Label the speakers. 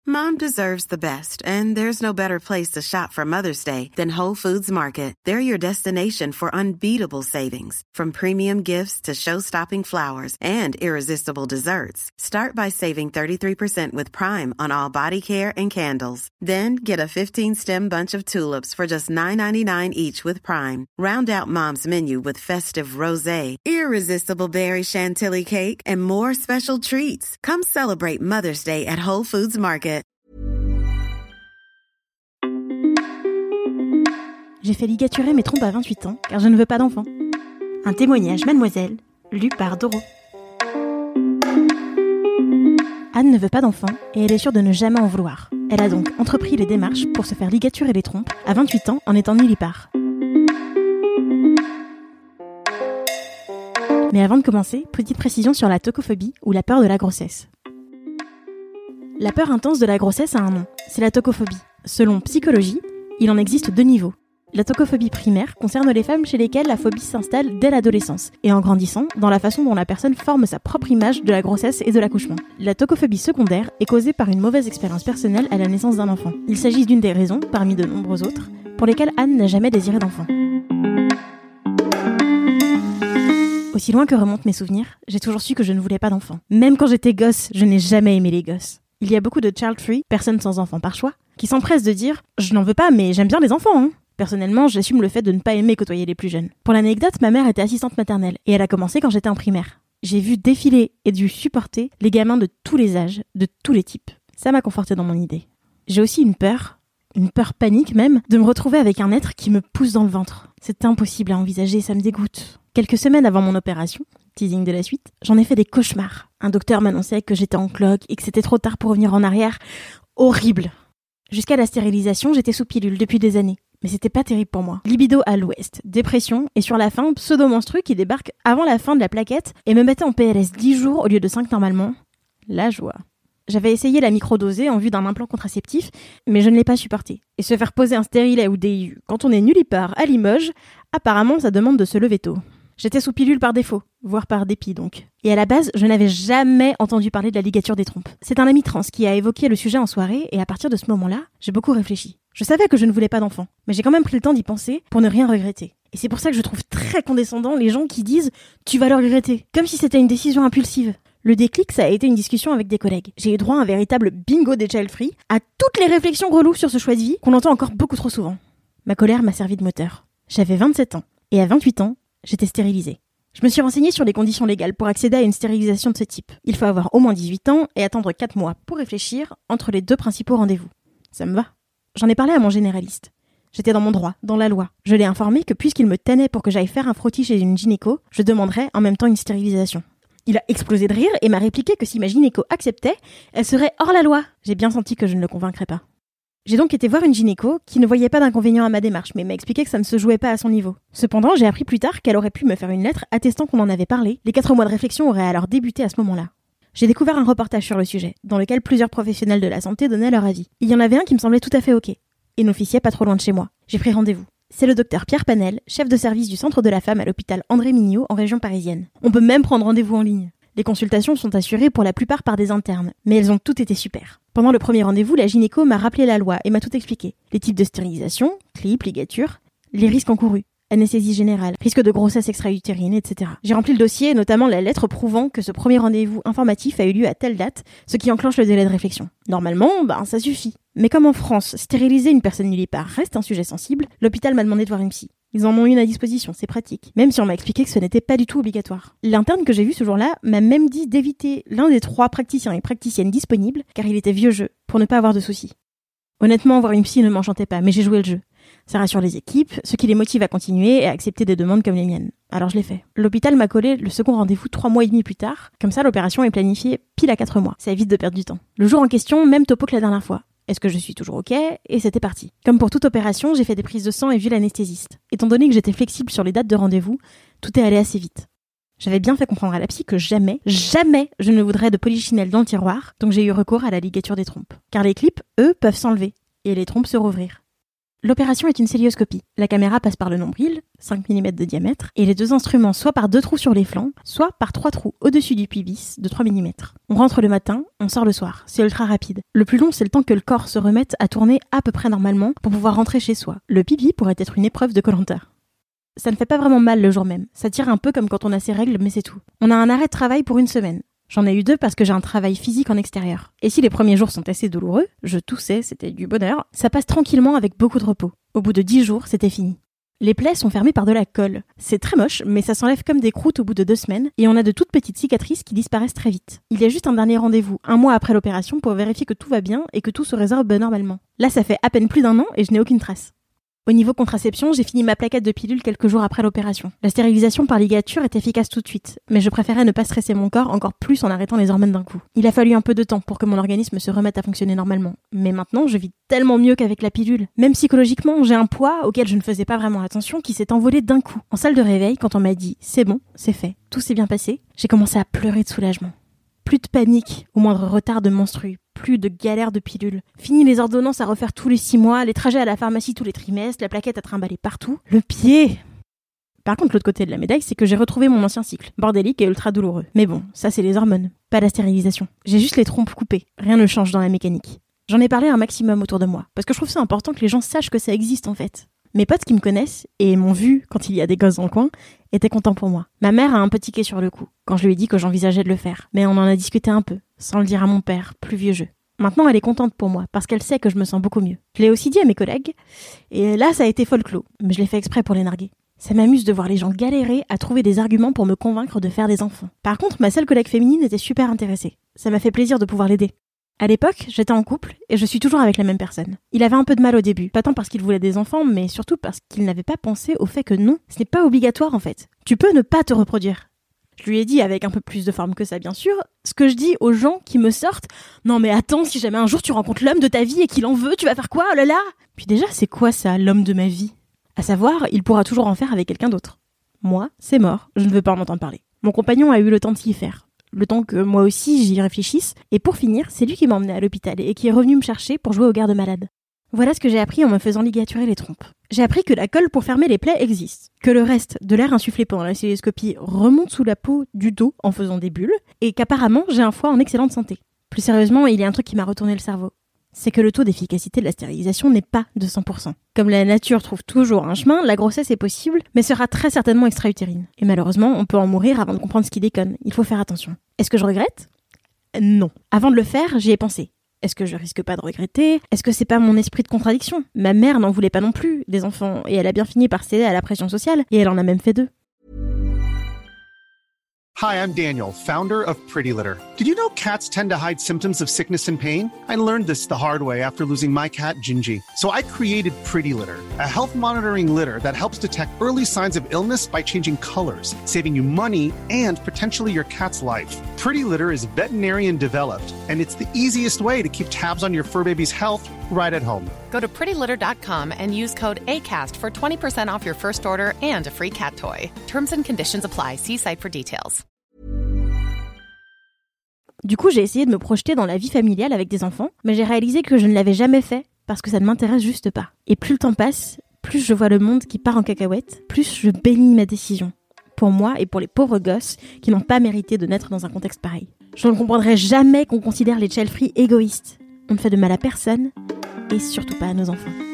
Speaker 1: Mom deserves the best, and there's no better place to shop for Mother's Day than Whole Foods Market. They're your destination for unbeatable savings, from premium gifts to show-stopping flowers and irresistible desserts. Start by saving 33% with Prime on all body care and candles. Then get a 15-stem bunch of tulips for just $9.99 each with Prime. Round out Mom's menu with festive rosé, irresistible berry chantilly cake, and more special treats. Come celebrate Mother's Day at Whole Foods Market.
Speaker 2: J'ai fait ligaturer mes trompes à 28 ans, car je ne veux pas d'enfant. Un témoignage, mademoiselle, lu par Doro. Anne ne veut pas d'enfant, et elle est sûre de ne jamais en vouloir. Elle a donc entrepris les démarches pour se faire ligaturer les trompes à 28 ans en étant nullipare. Mais avant de commencer, petite précision sur la tocophobie ou la peur de la grossesse. La peur intense de la grossesse a un nom, c'est la tocophobie. Selon Psychologie, il en existe 2 niveaux. La tocophobie primaire concerne les femmes chez lesquelles la phobie s'installe dès l'adolescence et en grandissant dans la façon dont la personne forme sa propre image de la grossesse et de l'accouchement. La tocophobie secondaire est causée par une mauvaise expérience personnelle à la naissance d'un enfant. Il s'agit d'une des raisons, parmi de nombreuses autres, pour lesquelles Anne n'a jamais désiré d'enfant. Aussi loin que remontent mes souvenirs, j'ai toujours su que je ne voulais pas d'enfant. Même quand j'étais gosse, je n'ai jamais aimé les gosses. Il y a beaucoup de child-free, personnes sans enfants par choix, qui s'empressent de dire « Je n'en veux pas, mais j'aime bien les enfants, hein !» Personnellement, j'assume le fait de ne pas aimer côtoyer les plus jeunes. Pour l'anecdote, ma mère était assistante maternelle, et elle a commencé quand j'étais en primaire. J'ai vu défiler et dû supporter les gamins de tous les âges, de tous les types. Ça m'a conforté dans mon idée. J'ai aussi une peur panique même, de me retrouver avec un être qui me pousse dans le ventre. C'est impossible à envisager, ça me dégoûte. Quelques semaines avant mon opération, teasing de la suite, j'en ai fait des cauchemars. Un docteur m'annonçait que j'étais en cloque et que c'était trop tard pour revenir en arrière. Horrible. Jusqu'à la stérilisation, j'étais sous pilule depuis des années. Mais c'était pas terrible pour moi. Libido à l'ouest, dépression, et sur la fin, pseudo-monstru qui débarque avant la fin de la plaquette et me mettait en PLS 10 jours au lieu de 5 normalement. La joie. J'avais essayé la microdosée en vue d'un implant contraceptif, mais je ne l'ai pas supporté. Et se faire poser un stérilet ou des IU quand on est nullipare à Limoges, apparemment ça demande de se lever tôt. J'étais sous pilule par défaut, voire par dépit donc. Et à la base, je n'avais jamais entendu parler de la ligature des trompes. C'est un ami trans qui a évoqué le sujet en soirée, et à partir de ce moment-là, j'ai beaucoup réfléchi. Je savais que je ne voulais pas d'enfant, mais j'ai quand même pris le temps d'y penser pour ne rien regretter. Et c'est pour ça que je trouve très condescendant les gens qui disent « tu vas le regretter », comme si c'était une décision impulsive. Le déclic, ça a été une discussion avec des collègues. J'ai eu droit à un véritable bingo des child-free, à toutes les réflexions reloues sur ce choix de vie qu'on entend encore beaucoup trop souvent. Ma colère m'a servi de moteur. J'avais 27 ans, et à 28 ans, j'étais stérilisée. Je me suis renseignée sur les conditions légales pour accéder à une stérilisation de ce type. Il faut avoir au moins 18 ans et attendre 4 mois pour réfléchir entre les 2 principaux rendez-vous. Ça me va. J'en ai parlé à mon généraliste. J'étais dans mon droit, dans la loi. Je l'ai informé que puisqu'il me tenait pour que j'aille faire un frottis chez une gynéco, je demanderais en même temps une stérilisation. Il a explosé de rire et m'a répliqué que si ma gynéco acceptait, elle serait hors la loi. J'ai bien senti que je ne le convaincrais pas. J'ai donc été voir une gynéco qui ne voyait pas d'inconvénient à ma démarche, mais m'a expliqué que ça ne se jouait pas à son niveau. Cependant, j'ai appris plus tard qu'elle aurait pu me faire une lettre attestant qu'on en avait parlé. Les 4 mois de réflexion auraient alors débuté à ce moment-là. J'ai découvert un reportage sur le sujet, dans lequel plusieurs professionnels de la santé donnaient leur avis. Il y en avait un qui me semblait tout à fait ok, et n'officiait pas trop loin de chez moi. J'ai pris rendez-vous. C'est le docteur Pierre Panel, chef de service du Centre de la Femme à l'hôpital André Mignot en région parisienne. On peut même prendre rendez-vous en ligne. Les consultations sont assurées pour la plupart par des internes, mais elles ont toutes été super. Pendant le premier rendez-vous, la gynéco m'a rappelé la loi et m'a tout expliqué. Les types de stérilisation, clip, ligature, les risques encourus, anesthésie générale, risque de grossesse extra-utérine, etc. J'ai rempli le dossier, notamment la lettre prouvant que ce premier rendez-vous informatif a eu lieu à telle date, ce qui enclenche le délai de réflexion. Normalement, ça suffit. Mais comme en France, stériliser une personne nullipare reste un sujet sensible, l'hôpital m'a demandé de voir une psy. Ils en ont une à disposition, c'est pratique. Même si on m'a expliqué que ce n'était pas du tout obligatoire. L'interne que j'ai vu ce jour-là m'a même dit d'éviter l'un des 3 praticiens et praticiennes disponibles, car il était vieux jeu, pour ne pas avoir de soucis. Honnêtement, voir une psy ne m'enchantait pas, mais j'ai joué le jeu. Ça rassure les équipes, ce qui les motive à continuer et à accepter des demandes comme les miennes. Alors je l'ai fait. L'hôpital m'a collé le second rendez-vous 3 mois et demi plus tard. Comme ça, l'opération est planifiée pile à 4 mois. Ça évite de perdre du temps. Le jour en question, même topo que la dernière fois. Est-ce que je suis toujours ok ? Et c'était parti. Comme pour toute opération, j'ai fait des prises de sang et vu l'anesthésiste. Étant donné que j'étais flexible sur les dates de rendez-vous, tout est allé assez vite. J'avais bien fait comprendre à la psy que jamais je ne voudrais de polychinelle dans le tiroir, donc j'ai eu recours à la ligature des trompes. Car les clips, eux, peuvent s'enlever, et les trompes se rouvrir. L'opération est une cœlioscopie. La caméra passe par le nombril, 5 mm de diamètre, et les deux instruments soit par 2 trous sur les flancs, soit par 3 trous au-dessus du pubis de 3 mm. On rentre le matin, on sort le soir. C'est ultra rapide. Le plus long, c'est le temps que le corps se remette à tourner à peu près normalement pour pouvoir rentrer chez soi. Le pipi pourrait être une épreuve de Koh-Lanta. Ça ne fait pas vraiment mal le jour même. Ça tire un peu comme quand on a ses règles, mais c'est tout. On a un arrêt de travail pour 1 semaine. J'en ai eu 2 parce que j'ai un travail physique en extérieur. Et si les premiers jours sont assez douloureux, je toussais, c'était du bonheur, ça passe tranquillement avec beaucoup de repos. Au bout de 10 jours, c'était fini. Les plaies sont fermées par de la colle. C'est très moche, mais ça s'enlève comme des croûtes au bout de 2 semaines, et on a de toutes petites cicatrices qui disparaissent très vite. Il y a juste un dernier rendez-vous, 1 mois après l'opération, pour vérifier que tout va bien et que tout se résorbe normalement. Là, ça fait à peine plus d'1 an et je n'ai aucune trace. Au niveau contraception, j'ai fini ma plaquette de pilules quelques jours après l'opération. La stérilisation par ligature est efficace tout de suite, mais je préférais ne pas stresser mon corps encore plus en arrêtant les hormones d'un coup. Il a fallu un peu de temps pour que mon organisme se remette à fonctionner normalement. Mais maintenant, je vis tellement mieux qu'avec la pilule. Même psychologiquement, j'ai un poids auquel je ne faisais pas vraiment attention qui s'est envolé d'un coup. En salle de réveil, quand on m'a dit « c'est bon, c'est fait, tout s'est bien passé », j'ai commencé à pleurer de soulagement. Plus de panique au moindre retard de menstru, plus de galère de pilules. Fini les ordonnances à refaire tous les 6 mois, les trajets à la pharmacie tous les trimestres, la plaquette à trimballer partout. Le pied! Par contre, l'autre côté de la médaille, c'est que j'ai retrouvé mon ancien cycle, bordélique et ultra douloureux. Mais bon, ça c'est les hormones, pas la stérilisation. J'ai juste les trompes coupées, rien ne change dans la mécanique. J'en ai parlé un maximum autour de moi, parce que je trouve ça important que les gens sachent que ça existe en fait. Mes potes qui me connaissent, et m'ont vu quand il y a des gosses dans le coin, étaient contents pour moi. Ma mère a un peu tiqué sur le coup, quand je lui ai dit que j'envisageais de le faire. Mais on en a discuté un peu, sans le dire à mon père, plus vieux jeu. Maintenant, elle est contente pour moi, parce qu'elle sait que je me sens beaucoup mieux. Je l'ai aussi dit à mes collègues, et là, ça a été folklore, mais je l'ai fait exprès pour les narguer. Ça m'amuse de voir les gens galérer à trouver des arguments pour me convaincre de faire des enfants. Par contre, ma seule collègue féminine était super intéressée. Ça m'a fait plaisir de pouvoir l'aider. À l'époque, j'étais en couple et je suis toujours avec la même personne. Il avait un peu de mal au début, pas tant parce qu'il voulait des enfants, mais surtout parce qu'il n'avait pas pensé au fait que non, ce n'est pas obligatoire en fait. Tu peux ne pas te reproduire. Je lui ai dit, avec un peu plus de forme que ça bien sûr, ce que je dis aux gens qui me sortent « Non mais attends, si jamais un jour tu rencontres l'homme de ta vie et qu'il en veut, tu vas faire quoi, oh là là ?» Puis déjà, c'est quoi ça, l'homme de ma vie ? À savoir, il pourra toujours en faire avec quelqu'un d'autre. Moi, c'est mort, je ne veux pas en entendre parler. Mon compagnon a eu le temps de s'y faire. Le temps que moi aussi j'y réfléchisse. Et pour finir, c'est lui qui m'a emmené à l'hôpital et qui est revenu me chercher pour jouer au garde-malade. Voilà ce que j'ai appris en me faisant ligaturer les trompes. J'ai appris que la colle pour fermer les plaies existe, que le reste de l'air insufflé pendant la cœlioscopie remonte sous la peau du dos en faisant des bulles, et qu'apparemment j'ai un foie en excellente santé. Plus sérieusement, il y a un truc qui m'a retourné le cerveau. C'est que le taux d'efficacité de la stérilisation n'est pas de 100%. Comme la nature trouve toujours un chemin, la grossesse est possible, mais sera très certainement extra-utérine. Et malheureusement, on peut en mourir avant de comprendre ce qui déconne. Il faut faire attention. Est-ce que je regrette ? Non. Avant de le faire, j'y ai pensé. Est-ce que je risque pas de regretter ? Est-ce que c'est pas mon esprit de contradiction ? Ma mère n'en voulait pas non plus, des enfants, et elle a bien fini par céder à la pression sociale, et elle en a même fait 2.
Speaker 3: Hi, I'm Daniel, founder of Pretty Litter. Did you know cats tend to hide symptoms of sickness and pain? I learned this the hard way after losing my cat, Gingy. So I created Pretty Litter, a health monitoring litter that helps detect early signs of illness by changing colors, saving you money and potentially your cat's life. Pretty Litter is veterinarian developed, and it's the easiest way to keep tabs on your fur baby's health right at home.
Speaker 4: Go to prettylitter.com and use code ACAST for 20% off your first order and a free cat toy. Terms and conditions apply. See site for details.
Speaker 2: Du coup, j'ai essayé de me projeter dans la vie familiale avec des enfants, mais j'ai réalisé que je ne l'avais jamais fait parce que ça ne m'intéresse juste pas. Et plus le temps passe, plus je vois le monde qui part en cacahuète, plus je bénis ma décision. Pour moi et pour les pauvres gosses qui n'ont pas mérité de naître dans un contexte pareil. Je ne comprendrai jamais qu'on considère les child-free égoïstes. On ne fait de mal à personne et surtout pas à nos enfants.